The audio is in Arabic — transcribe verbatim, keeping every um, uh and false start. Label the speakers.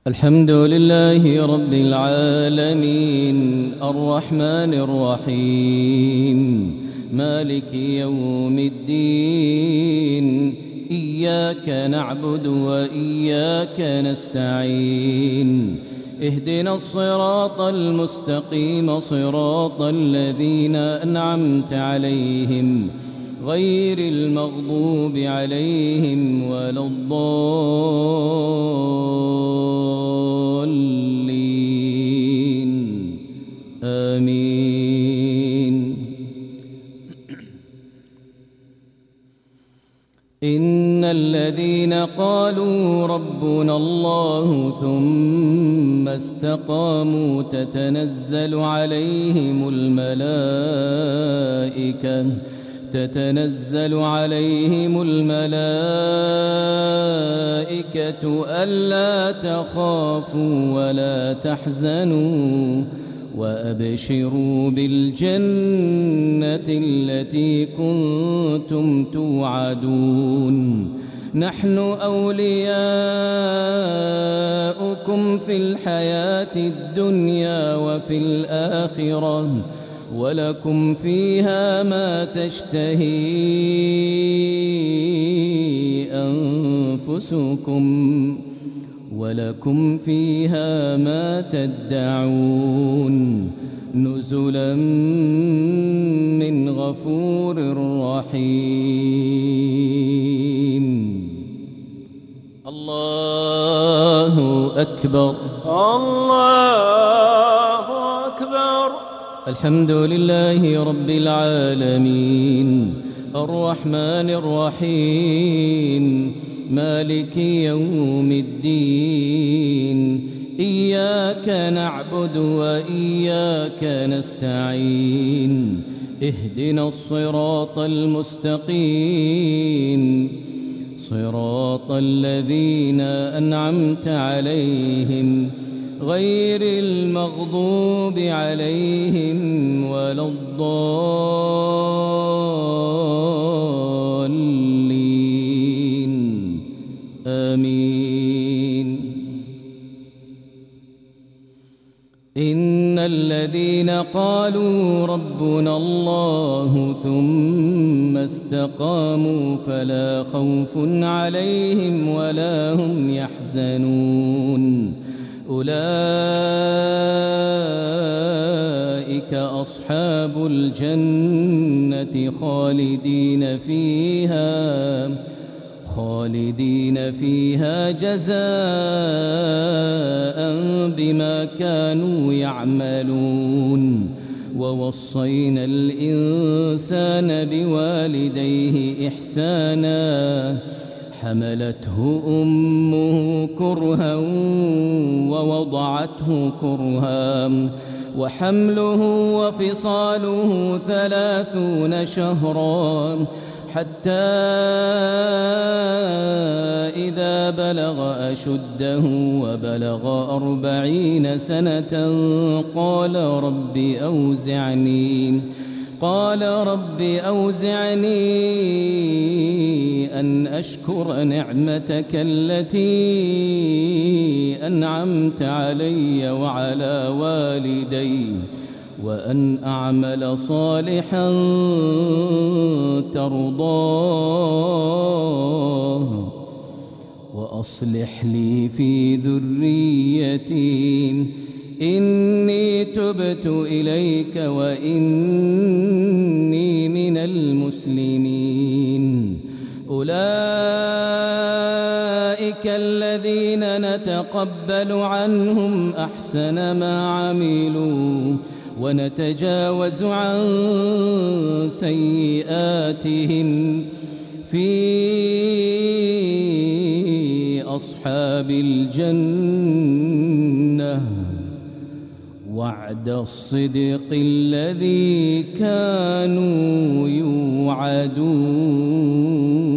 Speaker 1: الحمد لله رب العالمين الرحمن الرحيم مالك يوم الدين إياك نعبد وإياك نستعين اهدنا الصراط المستقيم صراط الذين أنعمت عليهم غير المغضوب عليهم ولا الضالين آمين. إن الذين قالوا ربنا الله ثم استقاموا تتنزل عليهم الملائكة تتنزل عليهم الملائكة ألا تخافوا ولا تحزنوا وأبشروا بالجنة التي كنتم توعدون نحن أولياؤكم في الحياة الدنيا وفي الآخرة ولكم فيها ما تشتهي أنفسكم ولكم فيها ما تدعون نزلا من غفور رحيم. الله أكبر
Speaker 2: الله أكبر.
Speaker 1: الحمد لله رب العالمين الرحمن الرحيم مالك يوم الدين إياك نعبد وإياك نستعين اهدنا الصراط المستقيم صراط الذين أنعمت عليهم غير المغضوب عليهم ولا الضالين آمين. إن الذين قالوا ربنا الله ثم استقاموا فلا خوف عليهم ولا هم يحزنون أولئك أصحاب الجنة خالدين فيها خالدين فيها جزاء بما كانوا يعملون ووصينا الإنسان بوالديه إحسانا حملته أمه كرها ووضعته كرها وحمله وفصاله ثلاثون شهرا حتى إذا بلغ أشده وبلغ أربعين سنة قال رب أوزعني قال رب أوزعني أن أشكر نعمتك التي أنعمت علي وعلى والدي وأن أعمل صالحا ترضاه وأصلح لي في ذريتي إني تبت إليك وإني من المسلمين. أولئك الذين نتقبل عنهم أحسن ما عملوا ونتجاوز عن سيئاتهم في أصحاب الجنة وعد الصدق الذي كانوا يوعدون.